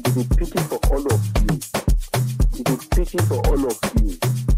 He be speaking for all of you. He be speaking for all of you.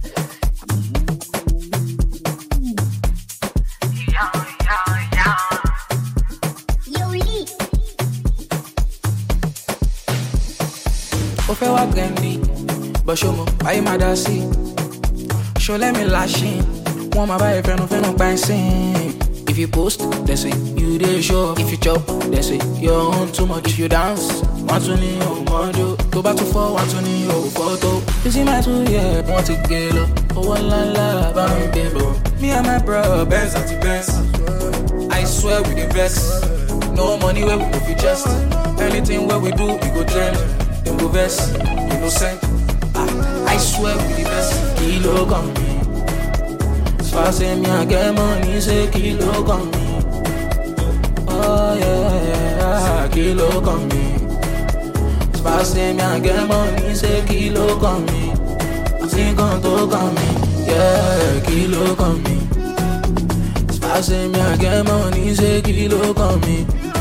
Ó fẹ́ wá gẹ̀ndì, bọ̀ ṣó mo, báyìí máa dá sí. Ṣó lẹ́mi láṣìn, wọ́n máa bá ẹ fẹ́nu pa ẹ́ sìn. If you post, they say you dey show. If you chop, they say your own too much. If you dance, want to ní o mọ́jọ́. Tó bá tún fọ́, want to ní o fọ́tò. You see my 2 years, wọ́n ti gé lọ. Owó ńláńlá bá mi gbé bọ̀. Me and my bro, Benz àti Benz. I swear we dey vex. No money where we go fit chest. Anything where we do, we go trend. Dem go vex, innocent. I swear we the best. Kilo come me. Say me I get money, say kilo come me. Oh yeah, kilo come me. Say me I get money, say kilo come me. I think on to come me, yeah, kilo come me. Say me I get money, say kilo come me.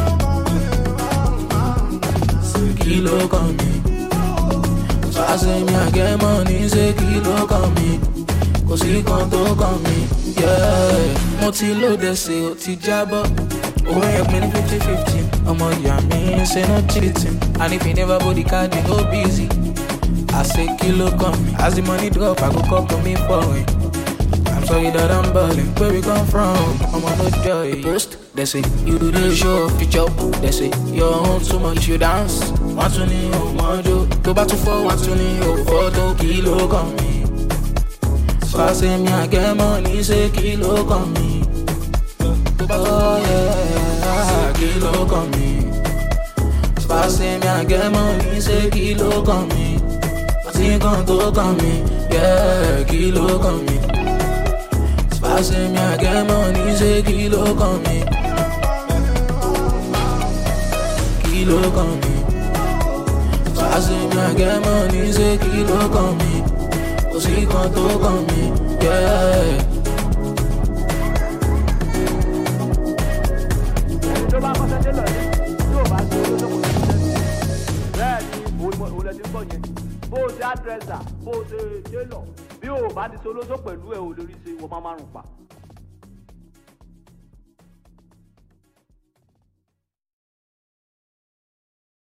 Kilo come me. Say me I get money, say kilo come me. Cause he can't talk on me, yeah. Mo ti lóde ṣe o ti jábọ́. Owó ẹ̀pin ní 50-50. Ọmọ ìyá mi ṣe no cheating. And if you never body card, you go busy. I say kilo come me. As the money drop, I go call to me for it. I'm sorry that I'm balling. Where we come from? I'm on no joy. Post, they say you do the show. You chop, they say your own too much. If you dance, want to ní o mọ́jọ́. Tó bá tún fọ́, want to ní o fọ́tò. Kilo come me. Say me I get money, say kilo come me. Oh yeah, kilo come me. Say me I get money, say kilo come me. I think on to come me, yeah, kilo come me. Say me I get money, say kilo come me. Kilo come me. Say me I get money, say kilo come me. Cause he can't talk on me, yeah. Bó o ṣe àdírẹ́sà, bó o ṣe tailor, bí o bá ti ṣolóṣó pẹ̀lú ẹ̀ ò lórí ṣe wọ́n máa márùn-ún pa.